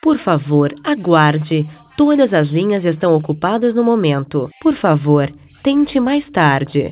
Por favor, aguarde. Todas as linhas estão ocupadas no momento. Por favor, tente mais tarde.